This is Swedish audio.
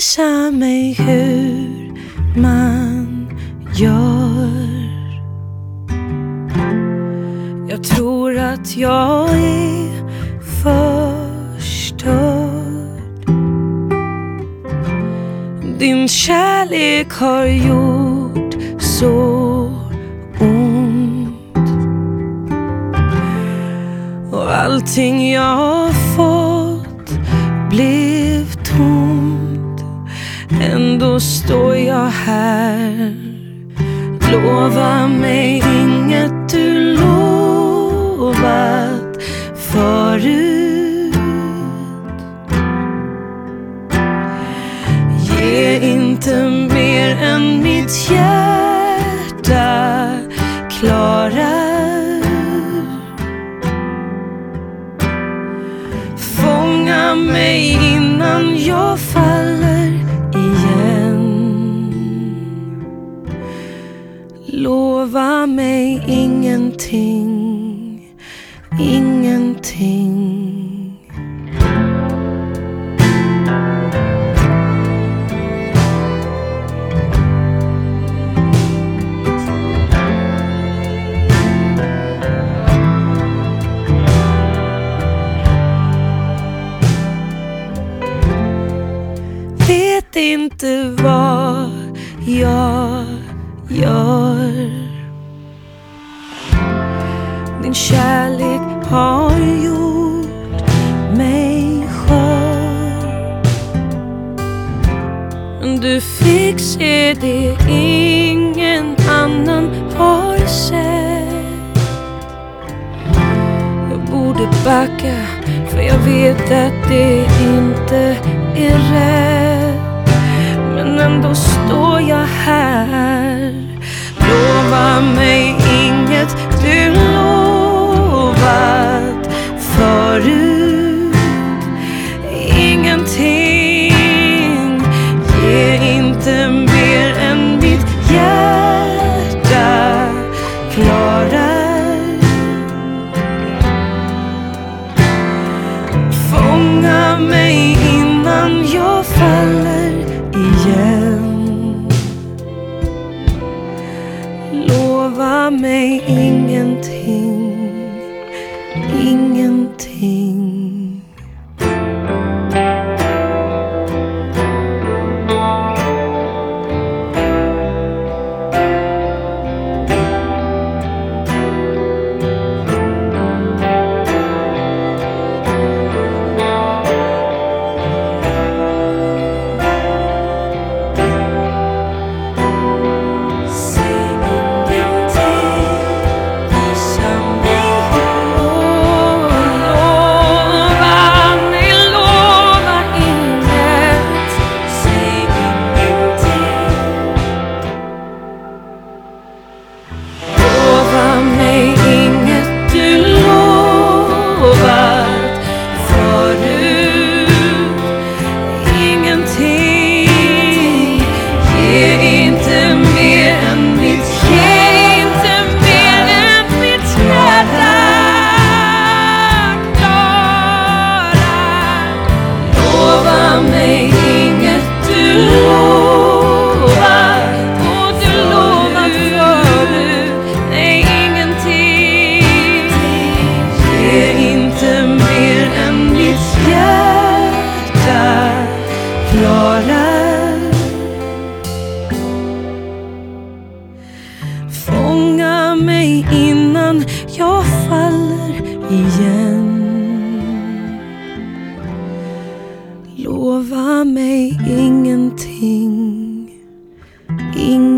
visa mig hur man gör. Jag tror att jag är förstörd. Din kärlek har gjort så ont. Och allting jag har fått blev tomt. Ändå står jag här. Lova mig inget du lovat förut. Ge inte mer än mitt hjärta klarar. Fånga mig innan jag faller igen. Lova mig ingenting, ingenting. Vet inte vad jag gör. Din kärlek har gjort mig skör. Men du fick se det ingen annan har sett. Jag borde backa, för jag vet att det inte är rätt. Men ändå står jag här. Lova mig inget du lovat förut. Ingenting. Ge inte mer än mitt hjärta klarar. Fånga mig innan jag faller igen. Lova mig ingenting, ingenting. Fånga mig innan jag faller igen. Lova mig ingenting, ingenting.